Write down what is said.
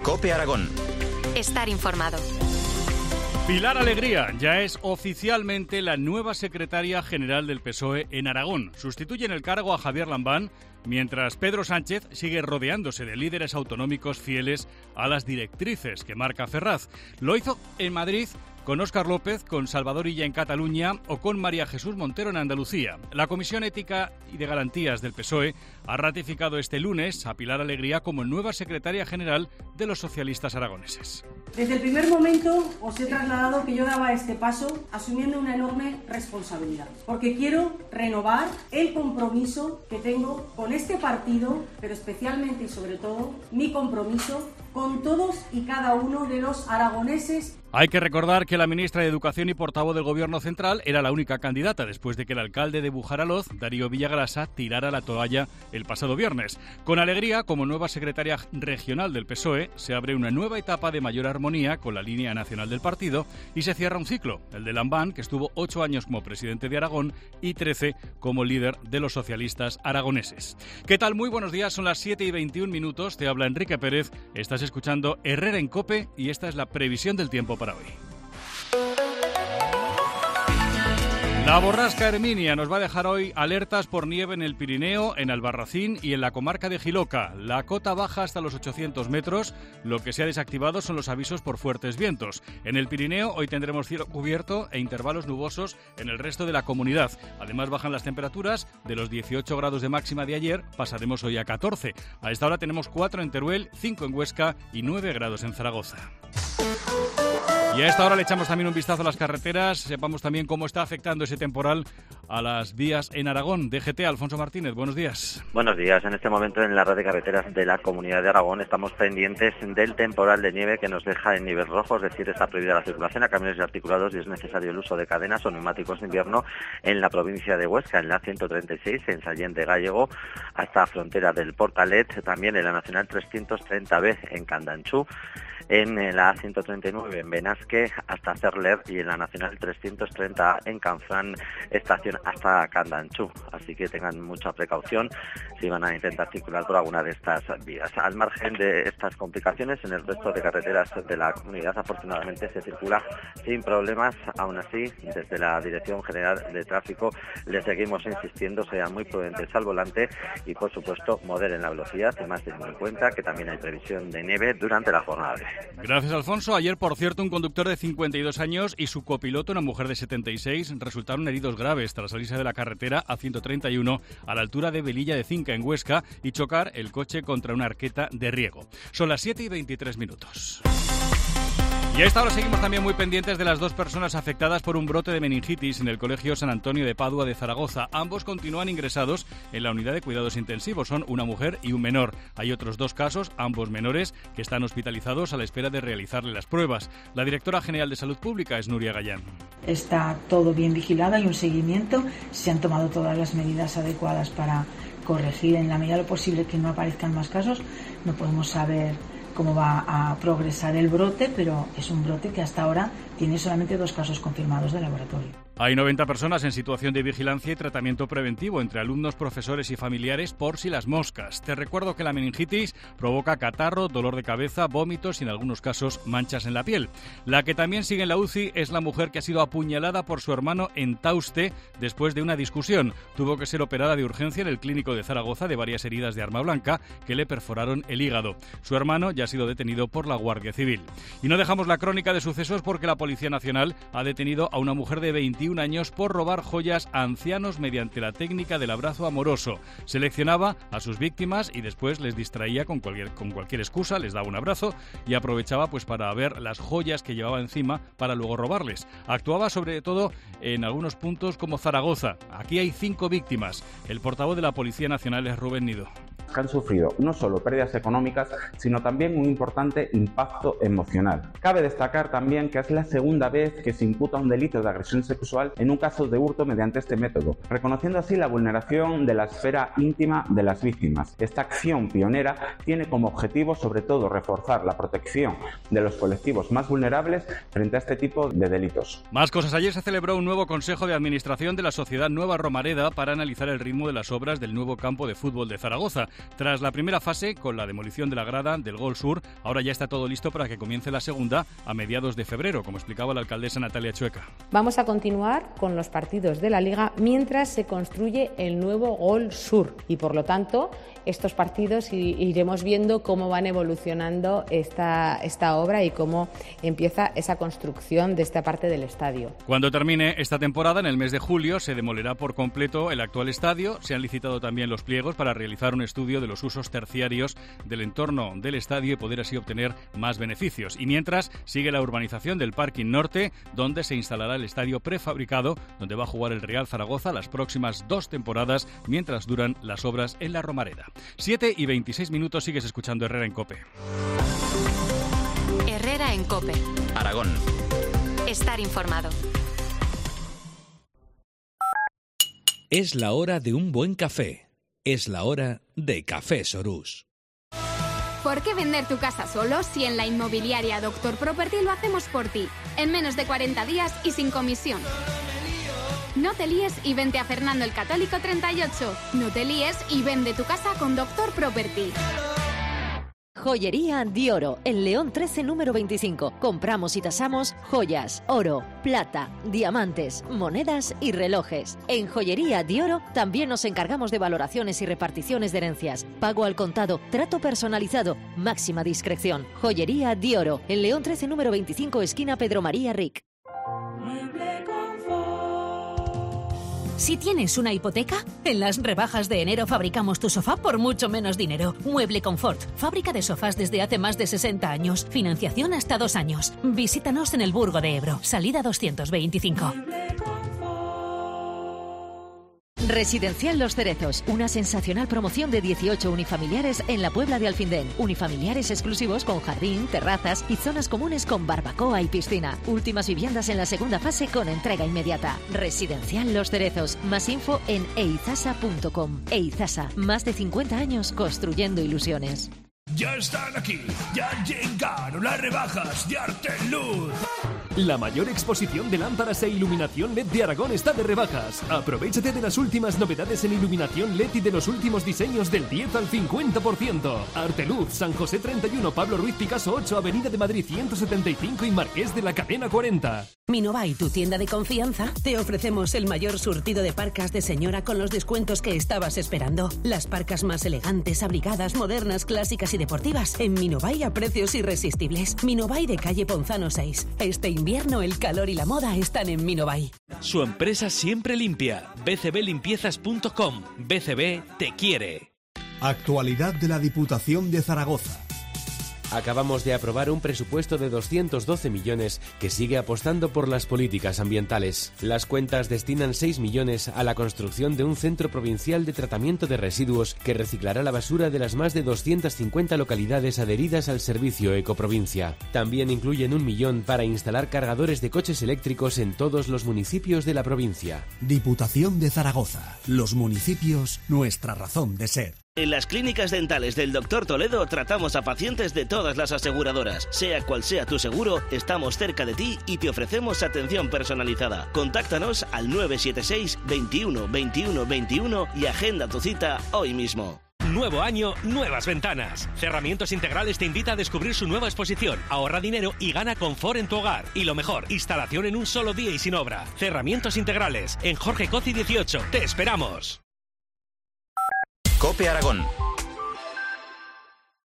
COPE Aragón. Estar informado. Pilar Alegría ya es oficialmente la nueva secretaria general del PSOE en Aragón. Sustituye en el cargo a Javier Lambán, mientras Pedro Sánchez sigue rodeándose de líderes autonómicos fieles a las directrices que marca Ferraz. Lo hizo en Madrid con Óscar López, con Salvador Illa en Cataluña o con María Jesús Montero en Andalucía. La Comisión Ética y de Garantías del PSOE ha ratificado este lunes a Pilar Alegría como nueva secretaria general de los socialistas aragoneses. Desde el primer momento os he trasladado que yo daba este paso asumiendo una enorme responsabilidad, porque quiero renovar el compromiso que tengo con este partido, pero especialmente y sobre todo mi compromiso con todos y cada uno de los aragoneses. Hay que recordar que la ministra de Educación y portavoz del Gobierno central era la única candidata después de que el alcalde de Bujaraloz, Darío Villagrasa, tirara la toalla el pasado viernes. Con Alegría, como nueva secretaria regional del PSOE, se abre una nueva etapa de mayor armonía con la línea nacional del partido y se cierra un ciclo, el de Lambán, que estuvo 8 años como presidente de Aragón y 13 como líder de los socialistas aragoneses. ¿Qué tal? Muy buenos días, son las 7:21. Te habla Enrique Pérez, estás escuchando Herrera en COPE y esta es la previsión del tiempo para hoy. La borrasca Herminia nos va a dejar hoy alertas por nieve en el Pirineo, en Albarracín y en la comarca de Jiloca. La cota baja hasta los 800 metros. Lo que se ha desactivado son los avisos por fuertes vientos. En el Pirineo hoy tendremos cielo cubierto e intervalos nubosos en el resto de la comunidad. Además bajan las temperaturas. De los 18 grados de máxima de ayer pasaremos hoy a 14. A esta hora tenemos 4 en Teruel, 5 en Huesca y 9 grados en Zaragoza. Y a esta hora le echamos también un vistazo a las carreteras, sepamos también cómo está afectando ese temporal a las vías en Aragón. DGT, Alfonso Martínez, buenos días. Buenos días. En este momento en la red de carreteras de la Comunidad de Aragón estamos pendientes del temporal de nieve que nos deja en nivel rojo, es decir, está prohibida la circulación a camiones y articulados y es necesario el uso de cadenas o neumáticos de invierno en la provincia de Huesca, en la 136, en Sallent de Gállego, hasta frontera del Portalet, también en la Nacional 330B en Candanchú, en la A139 en Benasque hasta Cerler y en la Nacional 330 en Canfrán, estación hasta Candanchú. Así que tengan mucha precaución si van a intentar circular por alguna de estas vías. Al margen de estas complicaciones, en el resto de carreteras de la comunidad afortunadamente se circula sin problemas. Aún así, desde la Dirección General de Tráfico les seguimos insistiendo, sean muy prudentes al volante y por supuesto moderen la velocidad, además teniendo en cuenta que también hay previsión de nieve durante la jornada de hoy. Gracias, Alfonso. Ayer, por cierto, un conductor de 52 años y su copiloto, una mujer de 76, resultaron heridos graves tras salirse de la carretera A131 a la altura de Velilla de Cinca, en Huesca, y chocar el coche contra una arqueta de riego. Son las 7:23. Y a esta hora seguimos también muy pendientes de las 2 personas afectadas por un brote de meningitis en el Colegio San Antonio de Padua de Zaragoza. Ambos continúan ingresados en la unidad de cuidados intensivos. Son una mujer y un menor. Hay otros 2 casos, ambos menores, que están hospitalizados a la espera de realizarle las pruebas. La directora general de Salud Pública es Nuria Gallán. Está todo bien vigilado, hay un seguimiento, se han tomado todas las medidas adecuadas para corregir en la medida de lo posible que no aparezcan más casos. No podemos saber cómo va a progresar el brote, pero es un brote que hasta ahora tiene solamente 2 casos confirmados de laboratorio. Hay 90 personas en situación de vigilancia y tratamiento preventivo entre alumnos, profesores y familiares por si las moscas. Te recuerdo que la meningitis provoca catarro, dolor de cabeza, vómitos y en algunos casos manchas en la piel. La que también sigue en la UCI es la mujer que ha sido apuñalada por su hermano en Tauste después de una discusión. Tuvo que ser operada de urgencia en el Clínico de Zaragoza de varias heridas de arma blanca que le perforaron el hígado. Su hermano ya ha sido detenido por la Guardia Civil. Y no dejamos la crónica de sucesos porque la Policía Nacional ha detenido a una mujer de 21 años por robar joyas a ancianos mediante la técnica del abrazo amoroso. Seleccionaba a sus víctimas y después les distraía con cualquier excusa, les daba un abrazo y aprovechaba pues para ver las joyas que llevaba encima para luego robarles. Actuaba sobre todo en algunos puntos como Zaragoza. Aquí hay 5 víctimas. El portavoz de la Policía Nacional es Rubén Nido. Que han sufrido no solo pérdidas económicas, sino también un importante impacto emocional. Cabe destacar también que es la segunda vez que se imputa un delito de agresión sexual en un caso de hurto mediante este método, reconociendo así la vulneración de la esfera íntima de las víctimas. Esta acción pionera tiene como objetivo sobre todo reforzar la protección de los colectivos más vulnerables frente a este tipo de delitos. Más cosas. Ayer se celebró un nuevo Consejo de Administración de la Sociedad Nueva Romareda para analizar el ritmo de las obras del nuevo campo de fútbol de Zaragoza. Tras la primera fase, con la demolición de la grada del Gol Sur, ahora ya está todo listo para que comience la segunda a mediados de febrero, como explicaba la alcaldesa Natalia Chueca. Vamos a continuar con los partidos de la Liga mientras se construye el nuevo Gol Sur y, por lo tanto, estos partidos iremos viendo cómo van evolucionando esta obra y cómo empieza esa construcción de esta parte del estadio. Cuando termine esta temporada, en el mes de julio, se demolerá por completo el actual estadio. Se han licitado también los pliegos para realizar un estudio de los usos terciarios del entorno del estadio y poder así obtener más beneficios. Y mientras, sigue la urbanización del Parking Norte, donde se instalará el estadio prefabricado, donde va a jugar el Real Zaragoza las próximas 2 temporadas, mientras duran las obras en la Romareda. 7:26, sigues escuchando Herrera en COPE. Herrera en COPE. Aragón. Estar informado. Es la hora de un buen café. Es la hora de Café Sorús. ¿Por qué vender tu casa solo si en la inmobiliaria Doctor Property lo hacemos por ti? En menos de 40 días y sin comisión. No te líes y vente a Fernando el Católico 38. No te líes y vende tu casa con Doctor Property. Joyería Di Oro, en León 13, número 25. Compramos y tasamos joyas, oro, plata, diamantes, monedas y relojes. En Joyería Di Oro también nos encargamos de valoraciones y reparticiones de herencias. Pago al contado, trato personalizado, máxima discreción. Joyería Di Oro, en León 13, número 25, esquina Pedro María Ric. Si tienes una hipoteca, en las rebajas de enero fabricamos tu sofá por mucho menos dinero. Mueble Confort, fábrica de sofás desde hace más de 60 años. Financiación hasta 2 años. Visítanos en el Burgo de Ebro, salida 225. Residencial Los Cerezos, una sensacional promoción de 18 unifamiliares en la Puebla de Alfindén. Unifamiliares exclusivos con jardín, terrazas y zonas comunes con barbacoa y piscina. Últimas viviendas en la segunda fase con entrega inmediata. Residencial Los Cerezos. Más info en eizasa.com. Eizasa, más de 50 años construyendo ilusiones. Ya están aquí, ya llegaron las rebajas de Arteluz. La mayor exposición de lámparas e iluminación LED de Aragón está de rebajas. Aprovéchate de las últimas novedades en iluminación LED y de los últimos diseños del 10 al 50%. Arteluz, San José 31, Pablo Ruiz Picasso 8, Avenida de Madrid 175 y Marqués de la Cadena 40. Minobai, tu tienda de confianza, te ofrecemos el mayor surtido de parcas de señora con los descuentos que estabas esperando. Las parcas más elegantes, abrigadas, modernas, clásicas y deportivas en Minobai a precios irresistibles. Minobai de calle Ponzano 6. Este invierno el calor y la moda están en Minobai. Su empresa siempre limpia. bcblimpiezas.com. BCB te quiere. Actualidad de la Diputación de Zaragoza. Acabamos de aprobar un presupuesto de 212 millones que sigue apostando por las políticas ambientales. Las cuentas destinan 6 millones a la construcción de un centro provincial de tratamiento de residuos que reciclará la basura de las más de 250 localidades adheridas al servicio Ecoprovincia. También incluyen 1 millón para instalar cargadores de coches eléctricos en todos los municipios de la provincia. Diputación de Zaragoza. Los municipios, nuestra razón de ser. En las clínicas dentales del Dr. Toledo tratamos a pacientes de todas las aseguradoras. Sea cual sea tu seguro, estamos cerca de ti y te ofrecemos atención personalizada. Contáctanos al 976 21 21 21 y agenda tu cita hoy mismo. Nuevo año, nuevas ventanas. Cerramientos Integrales te invita a descubrir su nueva exposición. Ahorra dinero y gana confort en tu hogar. Y lo mejor, instalación en un solo día y sin obra. Cerramientos Integrales, en Jorge Coci 18. ¡Te esperamos! COPE Aragón.